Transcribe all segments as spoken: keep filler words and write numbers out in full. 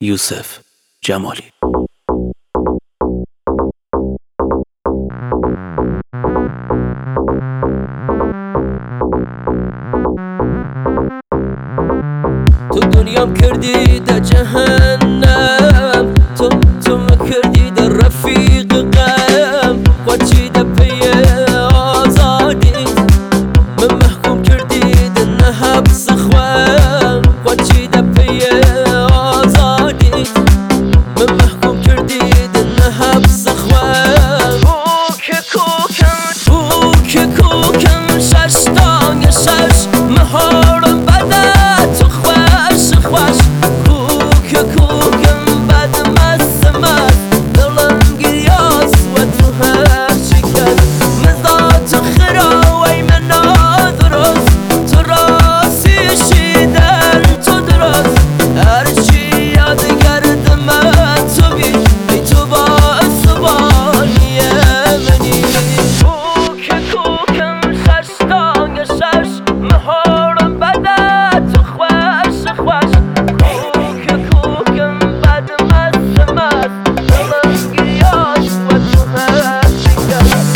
یوسف جمالی. تو دنیام کردی در جهنم، تو تو مکردی در رفیق غم، خوچی در پی آزادیت من محکوم کردی در نحبس خوام، خوچی در پی آزادیت من محکوم کردی در نحبس خوام. او که کوکم او که کوکم شش تانگ شش مهارم بده تو خوش خوش، کوک کوکم بد مست مست دلم گریاس و تو هر شکست مزاج خراوی من نادرست تو راستی شیدن تو درست هرچی یاد گردم تو بی ای تو باعث بانی منی. کوک کوکم شش تانگ شش مهارم بده تو خوش خوش، کوک کوکم بد مست مست دلم گریاس و تو هر شکست.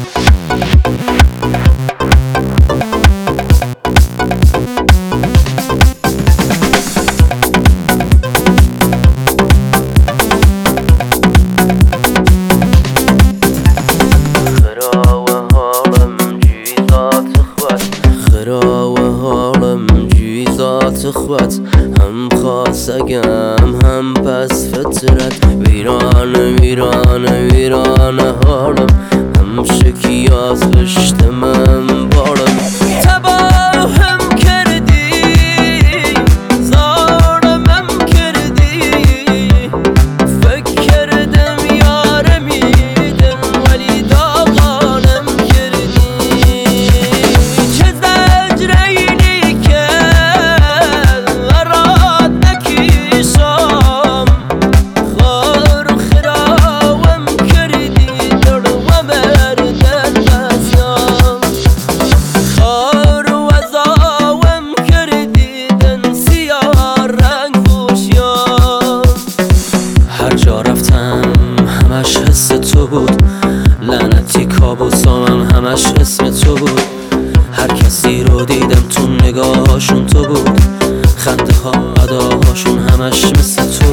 خواهد هم خواستگم هم پس فطرت ویران ویران ویران حالم هم شکی از پشت من بارم تباهم کردی زارمم کردی فکر کردم یارمیدم ولی داغانم کردی چه زجرینی که همش حس تو بود، لعنتی کابوسامم همش اسم تو بود، هر کسی رو دیدم تو نگاهاشون تو بود، خنده ها اداهاشون همش مثل تو